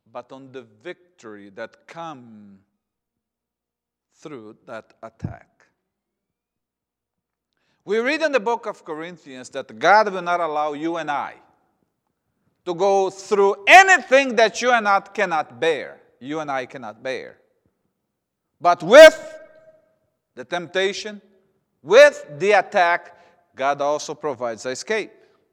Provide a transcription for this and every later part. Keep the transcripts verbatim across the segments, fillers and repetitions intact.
but on the victory that comes through that attack. We read in the book of Corinthians that God will not allow you and I to go through anything that you and I cannot bear. You and I cannot bear. But with the temptation, with the attack, God also provides escape.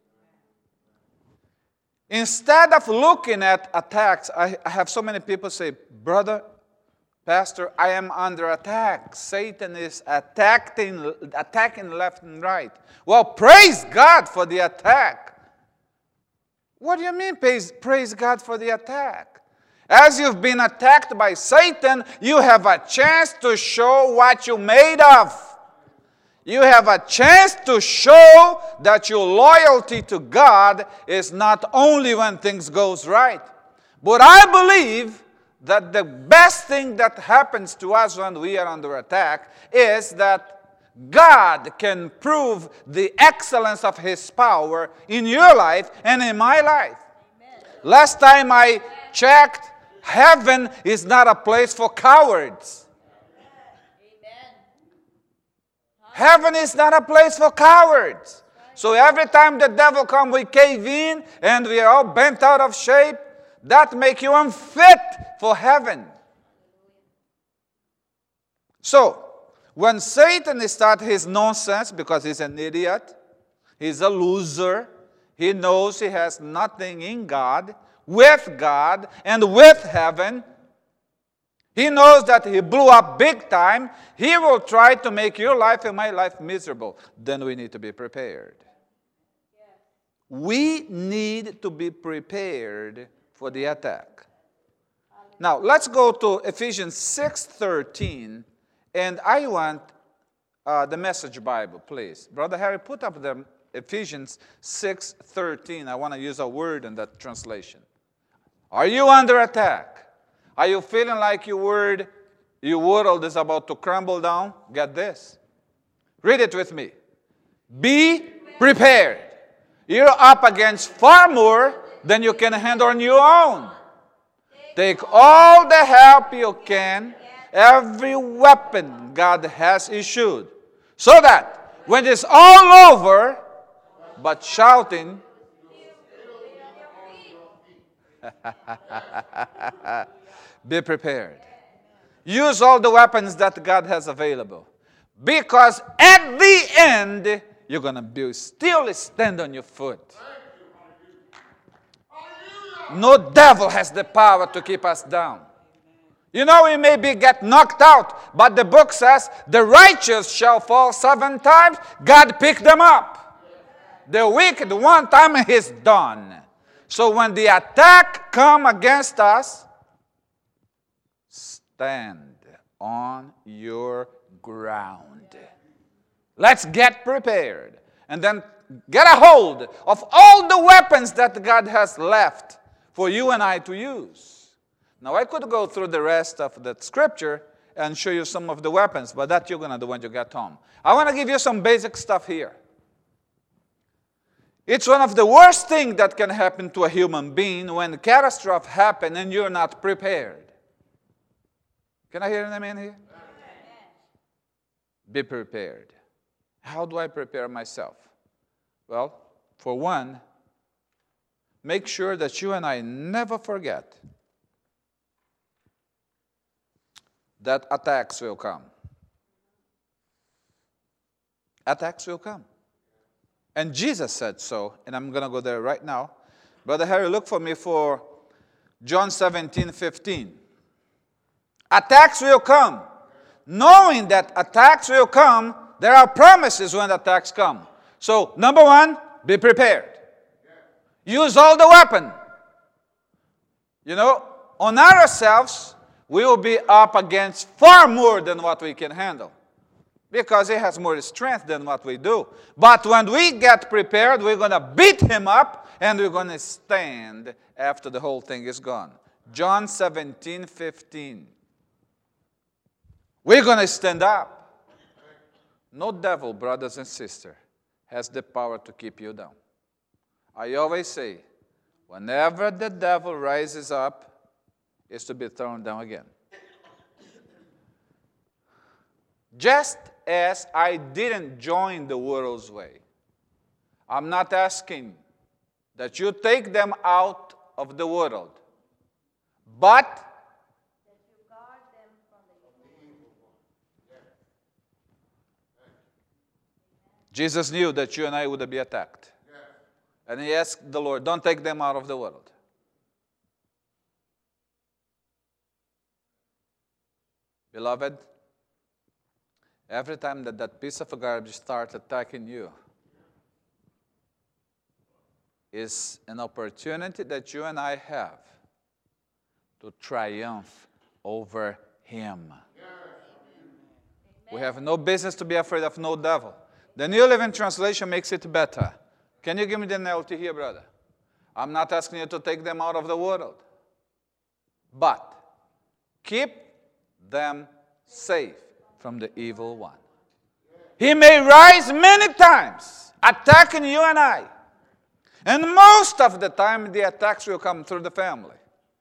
Instead of looking at attacks, I have so many people say, brother, pastor, I am under attack. Satan is attacking, attacking left and right. Well, praise God for the attack. What do you mean, praise, praise God for the attack? As you've been attacked by Satan, you have a chance to show what you're made of. You have a chance to show that your loyalty to God is not only when things goes right. But I believe that the best thing that happens to us when we are under attack is that God can prove the excellence of His power in your life and in my life. Amen. Last time I checked, heaven is not a place for cowards. Amen. Heaven is not a place for cowards. So every time the devil comes, we cave in and we are all bent out of shape. That makes you unfit for heaven. So, when Satan starts his nonsense, because he's an idiot, he's a loser, he knows he has nothing in God, with God, and with heaven, he knows that he blew up big time, he will try to make your life and my life miserable. Then we need to be prepared. We need to be prepared for the attack. Now, let's go to Ephesians six thirteen. And I want uh, the Message Bible, please. Brother Harry, put up the Ephesians six thirteen. I want to use a word in that translation. Are you under attack? Are you feeling like your word, your world is about to crumble down? Get this. Read it with me. Be prepared. You're up against far more than you can handle on your own. Take all the help you can. Every weapon God has issued. So that when it's all over, but shouting, be prepared. Use all the weapons that God has available. Because at the end, you're going to be still stand on your foot. No devil has the power to keep us down. You know, we may be get knocked out, but the book says, the righteous shall fall seven times. God picked them up. The wicked one time is done. So when the attack come against us, stand on your ground. Let's get prepared. And then get a hold of all the weapons that God has left for you and I to use. Now, I could go through the rest of the scripture and show you some of the weapons, but that you're going to do when you get home. I want to give you some basic stuff here. It's one of the worst things that can happen to a human being when catastrophe happens and you're not prepared. Can I hear an amen here? Amen. Be prepared. How do I prepare myself? Well, for one, make sure that you and I never forget that attacks will come. Attacks will come. And Jesus said so, and I'm going to go there right now. Brother Harry, look for me for John seventeen fifteen. Attacks will come. Knowing that attacks will come, there are promises when attacks come. So, number one, be prepared. Use all the weapon. You know, on ourselves, we will be up against far more than what we can handle. Because he has more strength than what we do. But when we get prepared, we're going to beat him up and we're going to stand after the whole thing is gone. John seventeen fifteen. We're going to stand up. No devil, brothers and sisters, has the power to keep you down. I always say, whenever the devil rises up, is to be thrown down again. Just as I didn't join the world's way, I'm not asking that you take them out of the world, but that you guard them from the evil one. Jesus knew that you and I would be attacked. And he asked the Lord, don't take them out of the world. Beloved, every time that that piece of garbage starts attacking you, is an opportunity that you and I have to triumph over him. Yes. We have no business to be afraid of no devil. The New Living Translation makes it better. Can you give me the N L T here, brother? I'm not asking you to take them out of the world, but keep them safe from the evil one. He may rise many times, attacking you and I. And most of the time, the attacks will come through the family.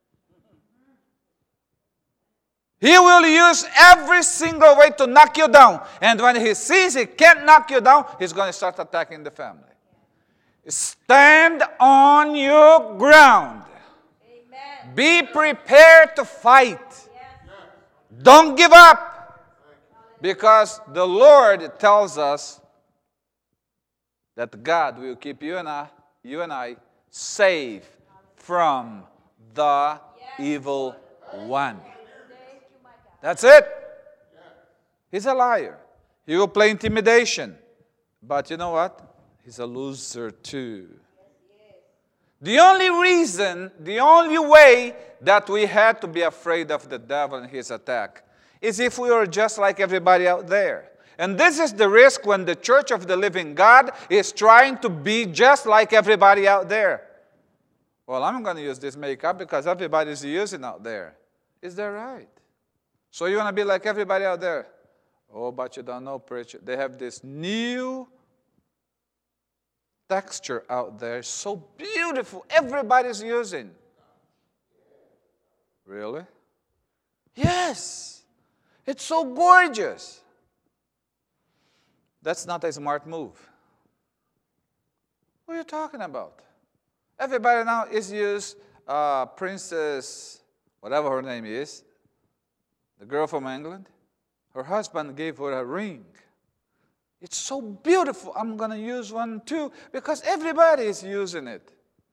He will use every single way to knock you down. And when he sees he can't knock you down, he's going to start attacking the family. Stand on your ground. Amen. Be prepared to fight. Yes. Don't give up. Because the Lord tells us that God will keep you and I, you and I safe from the evil one. That's it. He's a liar. He will play intimidation. But you know what? He's a loser too. The only reason, the only way that we had to be afraid of the devil and his attack is if we were just like everybody out there. And this is the risk when the Church of the Living God is trying to be just like everybody out there. Well, I'm going to use this makeup because everybody's using out there. Is that right? So you want to be like everybody out there? Oh, but you don't know, preacher. They have this new texture out there, so beautiful. Everybody's using. Really? Yes. It's so gorgeous. That's not a smart move. What are you talking about? Everybody now is used uh, Princess, whatever her name is, the girl from England. Her husband gave her a ring. It's so beautiful. I'm going to use one too because everybody is using it.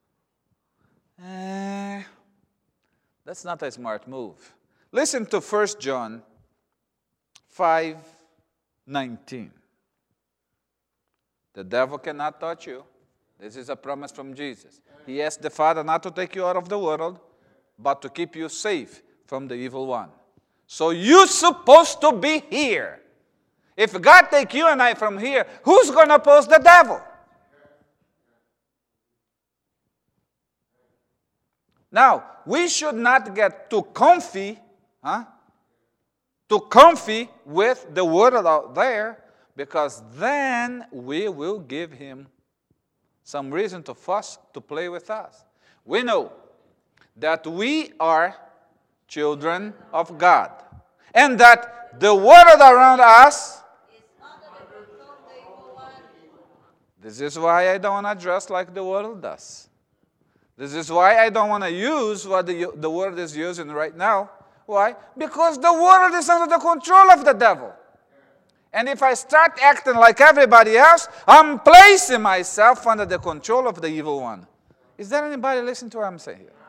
Eh, that's not a smart move. Listen to First John five nineteen. The devil cannot touch you. This is a promise from Jesus. He asked the Father not to take you out of the world, but to keep you safe from the evil one. So you're supposed to be here. If God take you and I from here, who's going to oppose the devil? Now, we should not get too comfy, huh? Too comfy with the world out there, because then we will give him some reason to fuss, to play with us. We know that we are children of God, and that the world around us, this is why I don't want to dress like the world does. This is why I don't want to use what the, the world is using right now. Why? Because the world is under the control of the devil. And if I start acting like everybody else, I'm placing myself under the control of the evil one. Is there anybody listening to what I'm saying here?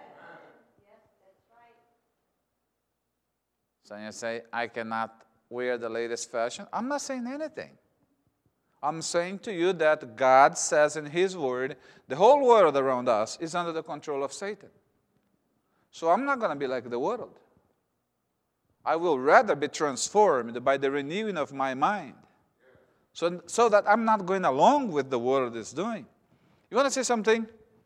So you say, I cannot wear the latest fashion. I'm not saying anything. I'm saying to you that God says in his word, the whole world around us is under the control of Satan. So I'm not going to be like the world. I will rather be transformed by the renewing of my mind. So, so that I'm not going along with the world is doing. You want to say something?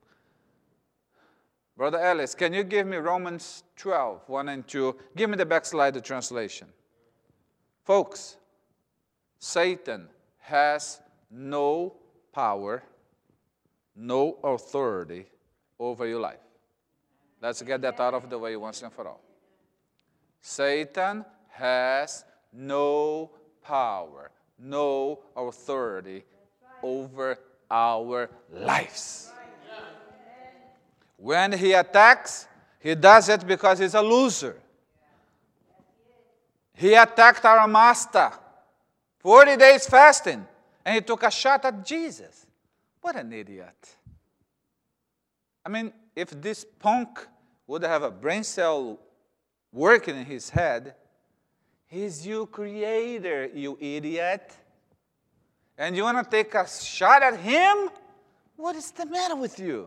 Brother Ellis, can you give me Romans twelve, one and two? Give me the backslide translation. Folks, Satan has no power, no authority over your life. Let's get that out of the way once and for all. Satan has no power, no authority over our lives. When he attacks, he does it because he's a loser. He attacked our master. forty days fasting. And he took a shot at Jesus. What an idiot. I mean, if this punk would have a brain cell working in his head, he's your creator, you idiot. And you want to take a shot at him? What is the matter with you?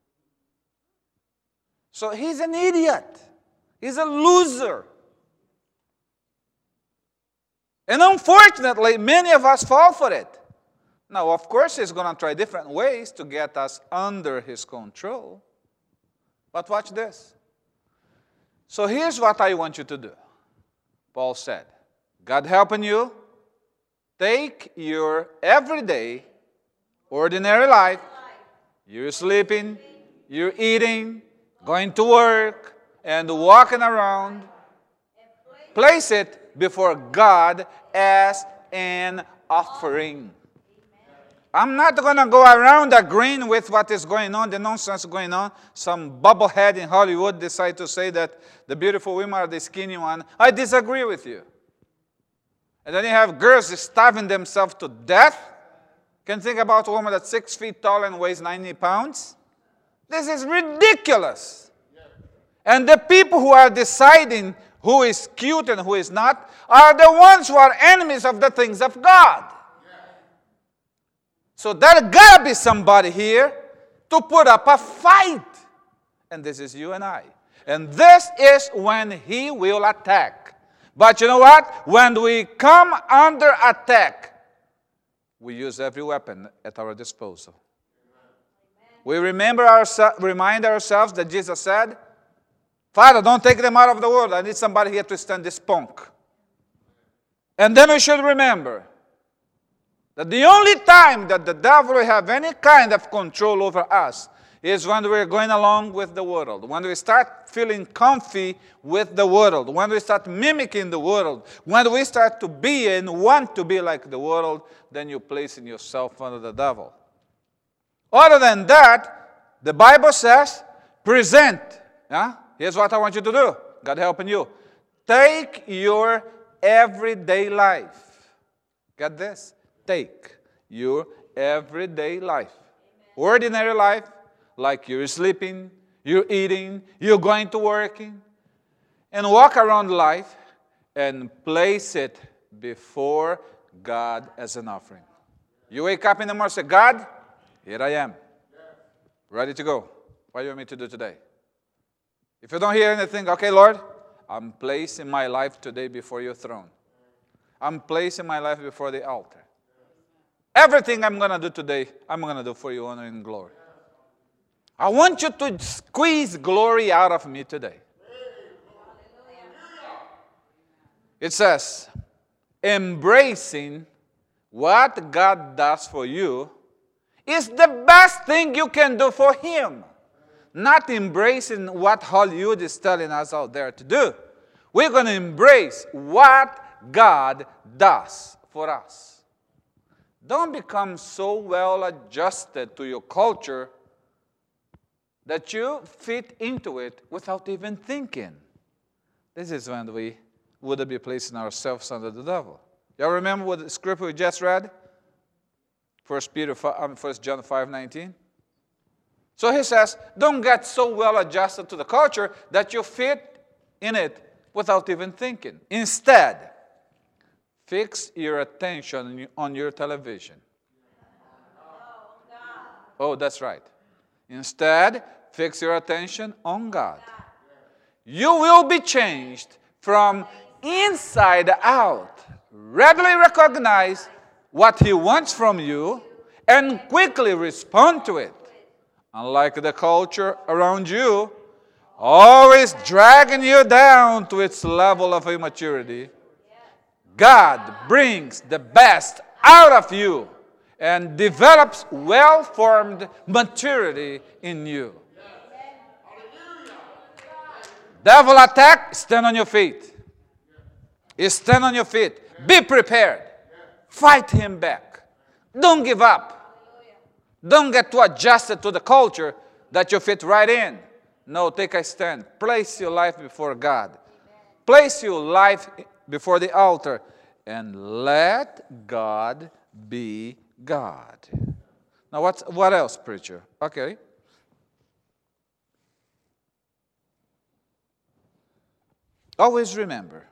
So he's an idiot. He's a loser. And unfortunately, many of us fall for it. Now, of course, he's going to try different ways to get us under his control. But watch this. So here's what I want you to do. Paul said, God helping you, take your everyday, ordinary life. You're sleeping, you're eating, going to work, and walking around. Place it before God as an offering. I'm not going to go around agreeing with what is going on, the nonsense going on. Some bubblehead in Hollywood decide to say that the beautiful women are the skinny one. I disagree with you. And then you have girls starving themselves to death. Can you think about a woman that's six feet tall and weighs ninety pounds? This is ridiculous. And the people who are deciding who is cute and who is not are the ones who are enemies of the things of God. So there gotta be somebody here to put up a fight. And this is you and I. And this is when he will attack. But you know what? When we come under attack, we use every weapon at our disposal. We remember ourse- remind ourselves that Jesus said, Father, don't take them out of the world. I need somebody here to stand this punk. And then we should remember that the only time that the devil will have any kind of control over us is when we're going along with the world, when we start feeling comfy with the world, when we start mimicking the world, when we start to be and want to be like the world, then you're placing yourself under the devil. Other than that, the Bible says, present. Yeah? Here's what I want you to do. God helping you. Take your everyday life. Get this? Take your everyday life. Ordinary life, like you're sleeping, you're eating, you're going to working, and walk around life and place it before God as an offering. You wake up in the morning and say, God, here I am. Ready to go. What do you want me to do today? If you don't hear anything, okay, Lord, I'm placing my life today before your throne. I'm placing my life before the altar. Everything I'm going to do today, I'm going to do for your honor and glory. I want you to squeeze glory out of me today. It says, embracing what God does for you is the best thing you can do for him. Not embracing what Hollywood is telling us out there to do. We're going to embrace what God does for us. Don't become so well adjusted to your culture that you fit into it without even thinking. This is when we would be placing ourselves under the devil. Y'all remember what the scripture we just read? First Peter, First John five nineteen. So he says, don't get so well adjusted to the culture that you fit in it without even thinking. Instead, fix your attention on your television. Oh, that's right. Instead, fix your attention on God. You will be changed from inside out. Readily recognize what he wants from you and quickly respond to it. Unlike the culture around you, always dragging you down to its level of immaturity, God brings the best out of you and develops well-formed maturity in you. Devil attack, stand on your feet. You stand on your feet. Be prepared. Fight him back. Don't give up. Don't get too adjusted to the culture that you fit right in. No, take a stand. Place your life before God. Place your life before the altar. And let God be God. Now, what's, what else, preacher? Okay. Always remember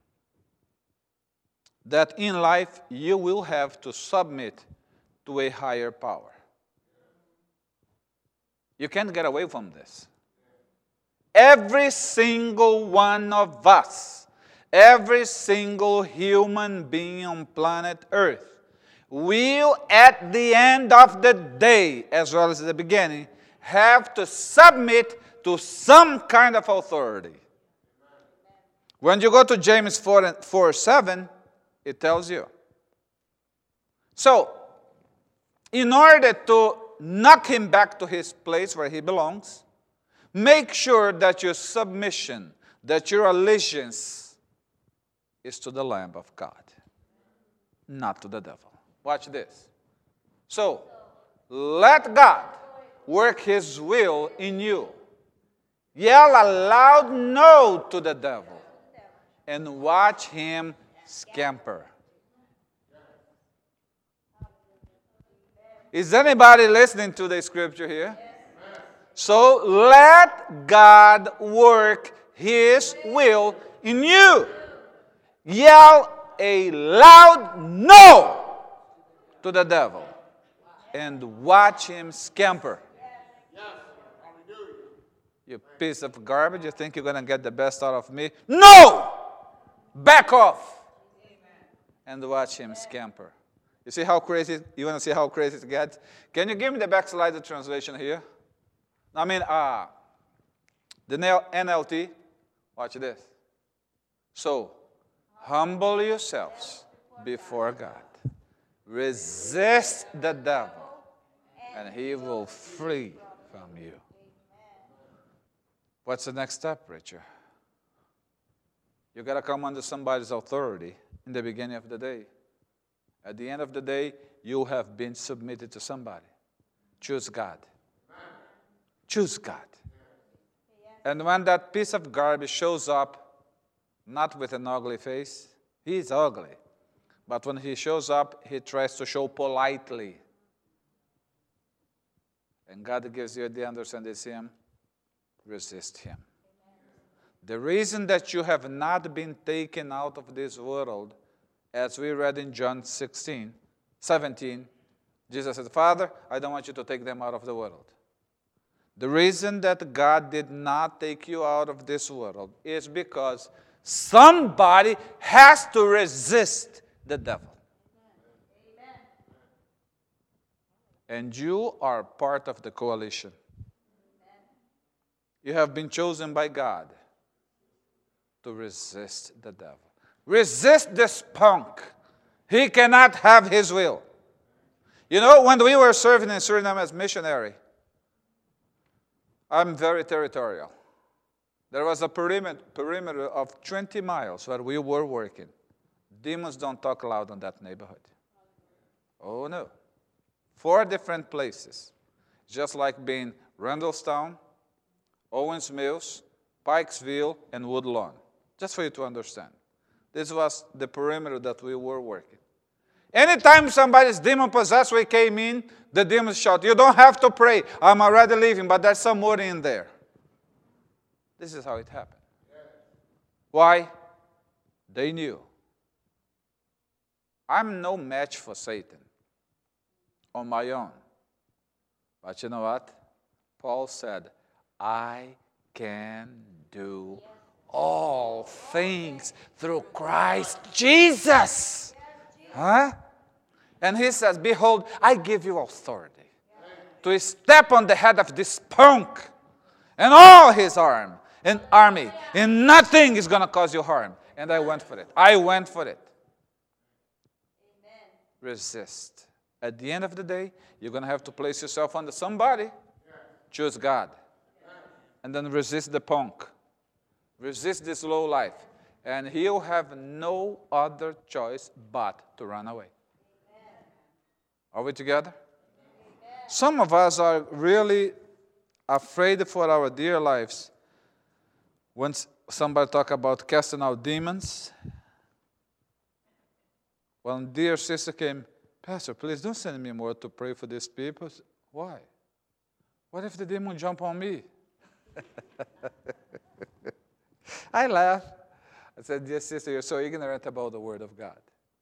that in life you will have to submit to a higher power. You can't get away from this. Every single one of us, every single human being on planet Earth will, at the end of the day, as well as the beginning, have to submit to some kind of authority. When you go to James four, four seven, it tells you. So, in order to knock him back to his place where he belongs, make sure that your submission, that your allegiance is to the Lamb of God, not to the devil. Watch this. So, let God work his will in you. Yell a loud no to the devil and watch him scamper. Is anybody listening to the scripture here? So let God work his will in you. Yell a loud no to the devil and watch him scamper. You piece of garbage, you think you're going to get the best out of me? No! Back off and watch him scamper. You see how crazy, you want to see how crazy it gets? Can you give me the backslider translation here? I mean, uh, the N L T. Watch this. So, humble yourselves before God. Resist the devil, and he will flee from you. What's the next step, preacher? You got to come under somebody's authority in the beginning of the day. At the end of the day, you have been submitted to somebody. Choose God. Choose God. And when that piece of garbage shows up, not with an ugly face, he's ugly. But when he shows up, he tries to show politely. And God gives you the understanding, see him, resist him. The reason that you have not been taken out of this world, as we read in John sixteen, seventeen, Jesus said, Father, I don't want you to take them out of the world. The reason that God did not take you out of this world is because somebody has to resist the devil. Amen. And you are part of the coalition. Amen. You have been chosen by God to resist the devil. Resist this punk. He cannot have his will. You know, when we were serving in Suriname as missionary, I'm very territorial. There was a perimeter, perimeter of twenty miles where we were working. Demons don't talk loud in that neighborhood. Oh, no. Four different places. Just like being Randallstown, Owens Mills, Pikesville, and Woodlawn. Just for you to understand. This was the perimeter that we were working. Anytime somebody's demon-possessed, we came in, the demons shout, you don't have to pray. I'm already leaving, but there's somebody in there. This is how it happened. Why? They knew. I'm no match for Satan on my own. But you know what? Paul said, I can do all things through Christ Jesus. Huh? And he says, behold, I give you authority to step on the head of this punk and all his arm and army, and nothing is going to cause you harm. And I went for it. I went for it. Amen. Resist. At the end of the day, you're going to have to place yourself under somebody. Choose God. And then resist the punk. Resist this low life. And he'll have no other choice but to run away. Amen. Are we together? Amen. Some of us are really afraid for our dear lives. When somebody talk about casting out demons, when dear sister came, Pastor, please don't send me more to pray for these people. Why? What if the demon jump on me? I laugh. I said, dear sister, you're so ignorant about the Word of God.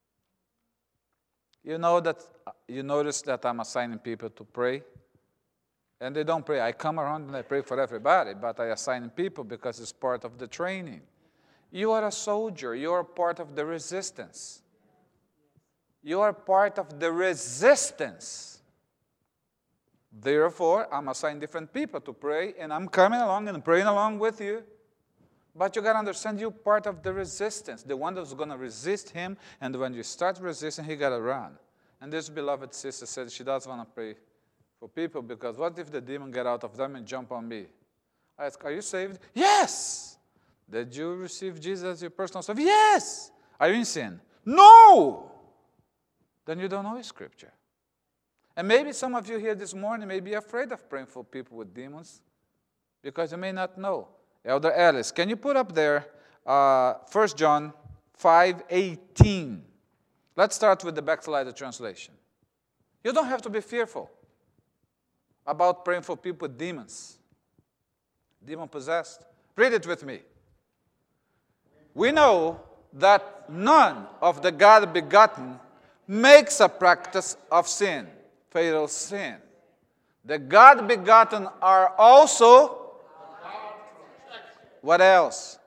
You know that, you notice that I'm assigning people to pray, and they don't pray. I come around and I pray for everybody, but I assign people because it's part of the training. You are a soldier. You are part of the resistance. You are part of the resistance. Therefore, I'm assigning different people to pray, and I'm coming along and praying along with you. But you got to understand, you're part of the resistance, the one that's going to resist him, and when you start resisting, he got to run. And this beloved sister said she doesn't want to pray for people because what if the demon get out of them and jump on me? I asked, are you saved? Yes. Did you receive Jesus as your personal Savior? Yes. Are you in sin? No. Then you don't know Scripture. And maybe some of you here this morning may be afraid of praying for people with demons because you may not know. Elder Alice, can you put up there uh, First John five eighteen? Let's start with the Backslider translation. You don't have to be fearful about praying for people with demons, demon-possessed. Read it with me. We know that none of the God-begotten makes a practice of sin, fatal sin. The God-begotten are also, what else?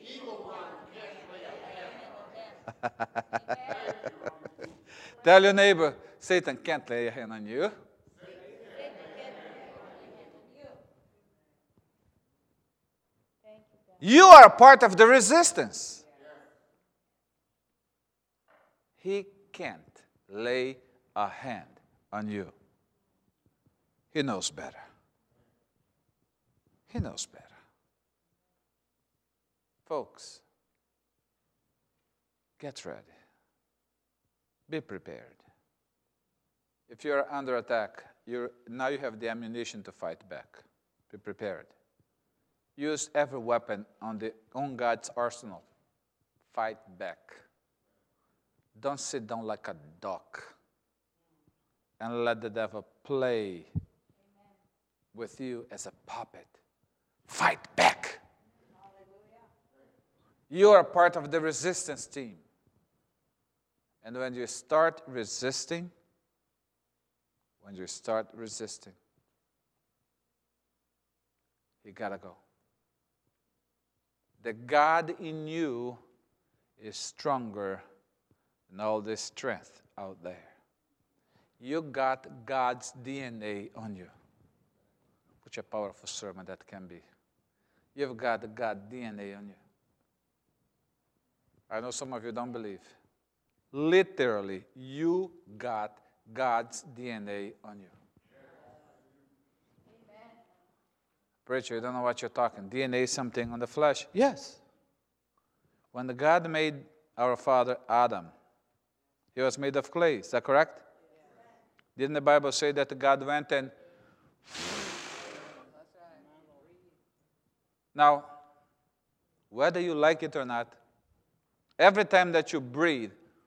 Tell your neighbor, Satan can't lay a hand on you. You are part of the resistance. He can't lay a hand on you. He knows better. He knows better. Folks, get ready. Be prepared. If you're under attack, you're, now you have the ammunition to fight back. Be prepared. Use every weapon on, the, on God's arsenal. Fight back. Don't sit down like a duck and let the devil play with you as a puppet. Fight back. You are part of the resistance team. And when you start resisting, when you start resisting, you gotta go. The God in you is stronger than all this strength out there. You got God's D N A on you. Such a powerful sermon that can be. You've got the God D N A on you. I know some of you don't believe. Literally, you got God's D N A on you. Amen. Preacher, you don't know what you're talking. D N A is something on the flesh. Yes. When the God made our father Adam, he was made of clay. Is that correct? Yes. Didn't the Bible say that God went and... Now, whether you like it or not, every time that you breathe,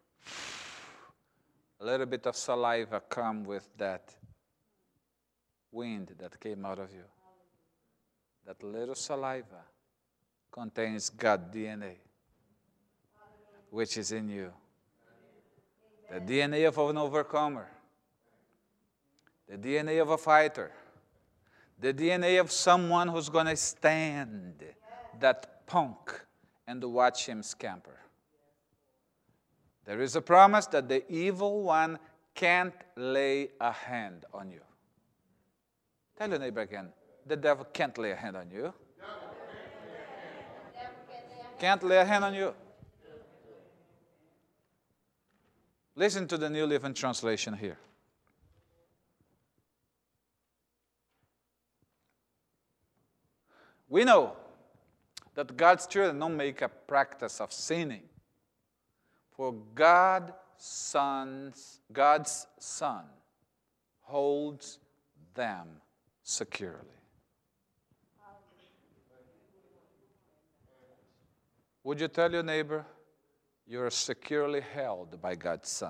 a little bit of saliva comes with that wind that came out of you. That little saliva contains God's D N A, which is in you. The D N A of an overcomer. The D N A of a fighter. The D N A of someone who's going to stand that punk and watch him scamper. There is a promise that the evil one can't lay a hand on you. Tell your neighbor again, the devil can't lay a hand on you. Can't lay a hand on you. Listen to the New Living Translation here. We know that God's children don't make a practice of sinning. For God sons, God's Son holds them securely. Would you tell your neighbor, you're securely held by God's Son?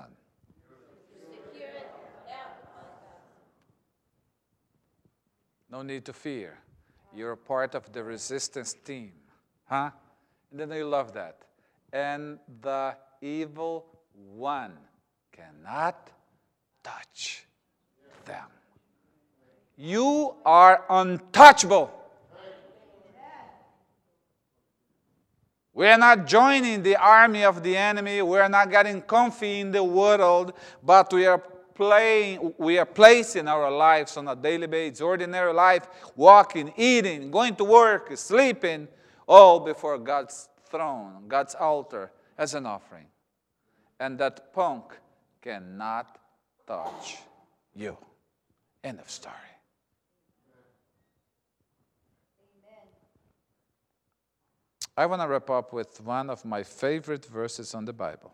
No need to fear. You're a part of the resistance team. Huh? And then you love that. And the evil one cannot touch them. You are untouchable. We are not joining the army of the enemy. We are not getting comfy in the world, but we are playing, we are placing our lives on a daily basis, ordinary life, walking, eating, going to work, sleeping, all before God's throne, God's altar as an offering. And that punk cannot touch you. End of story. I want to wrap up with one of my favorite verses on the Bible.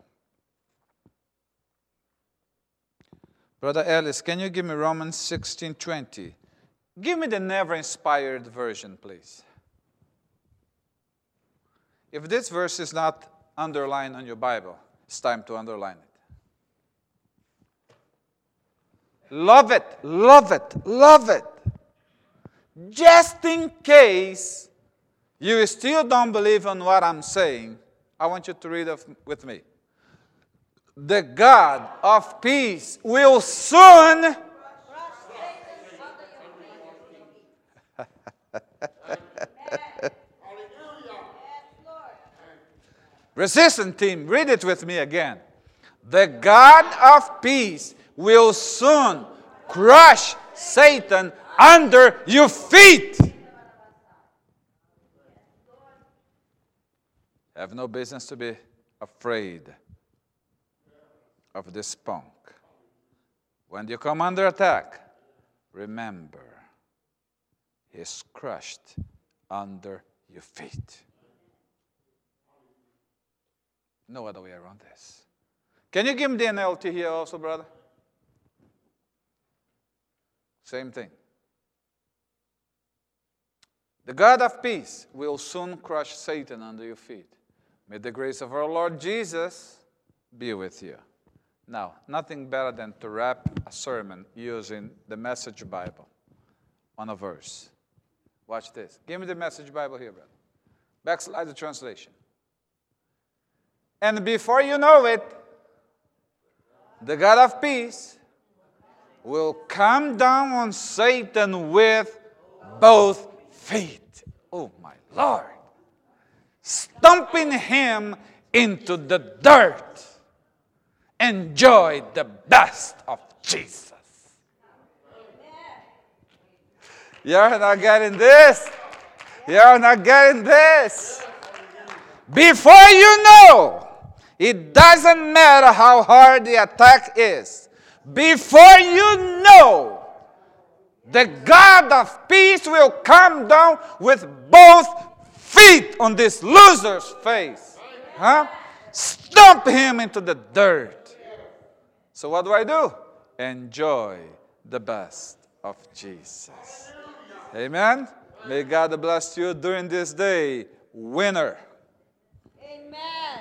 Brother Ellis, can you give me Romans sixteen twenty? Give me the never-inspired version, please. If this verse is not underlined on your Bible, it's time to underline it. Love it, love it, love it. Just in case you still don't believe in what I'm saying, I want you to read it with me. The God of peace will soon resistance team, read it with me again. The God of peace will soon crush Satan under your feet. Have no business to be afraid of this punk. When you come under attack, remember, he's crushed under your feet. No other way around this. Can you give me the N L T here also, brother? Same thing. The God of peace will soon crush Satan under your feet. May the grace of our Lord Jesus be with you. Now, nothing better than to wrap a sermon using the Message Bible on a verse. Watch this. Give me the Message Bible here, brother. Backslide the translation. And before you know it, the God of peace will come down on Satan with both feet. Oh, my Lord. Stumping him into the dirt. Enjoy the best of Jesus. You're not getting this. You're not getting this. Before you know, it doesn't matter how hard the attack is. Before you know, the God of peace will come down with both feet on this loser's face. Huh? Stomp him into the dirt. So what do I do? Enjoy the best of Jesus. Amen? May God bless you during this day. Winner. Amen.